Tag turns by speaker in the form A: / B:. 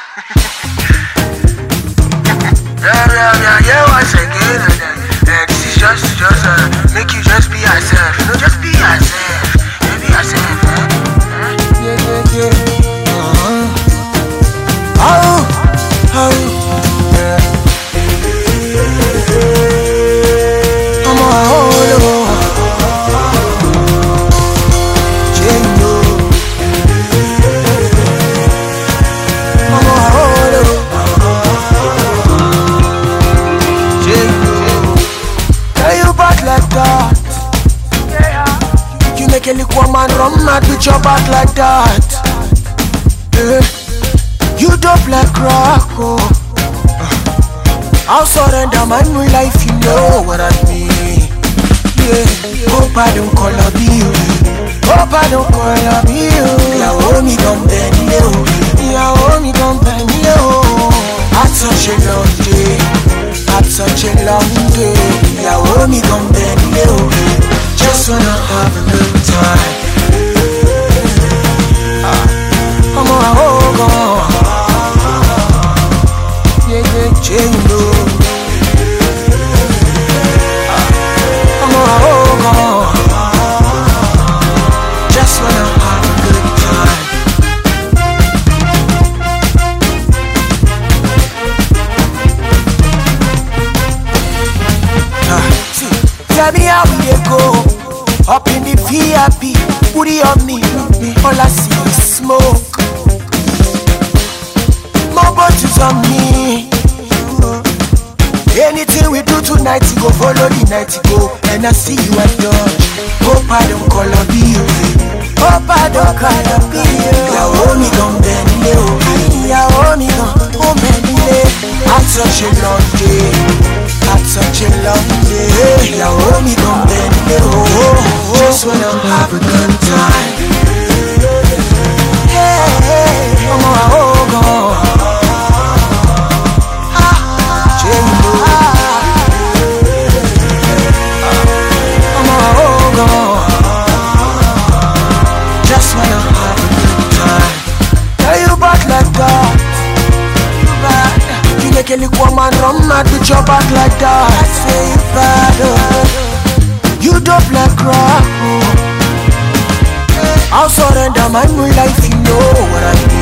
A: Yeah, once again, this is just make you just be yourself. You know, just be yourself. Just be yourself,
B: Yeah. Oh, yeah. I'm a holo. Jingo. I'm a holo. Jingo. Tell you back like that. You make a little woman run mad with your back like that. You dope like rock, oh. I'll surrender my new life, you know what I mean. Yeah, hope I don't call up you. Hope I don't call up you. Yeah, hold me down, Benny, oh. Yeah, hold me down, Benny, oh. Had such a long day. Had such a long day. Yeah, hold me down, Benny, oh. Just wanna have a good time. I'm a hold on. Jingo. I'm a hold on. Just wanna have a good time. Tell me how we dey go. Up in the VIP, booty on me. All I see is smoke. More bottles on me. Anything we do tonight, you go follow the night you go. And I see you at Dodge. Hope I don't call up you. Hope I don't call up you. Yeah, hold me down, Benny. Yeah, hold me down, oh Benny. Had such a long day. Had such a long day. Yeah, hold me down, Benny. Just wanna have a good time. Hey, I'm a hold on. Just wanna have a good time. Tell you back like that. You bad. You make a little woman run mad with your back like that. I say you bad, oh. You dope like rock, oh. I'll surrender my new life, you know what I mean.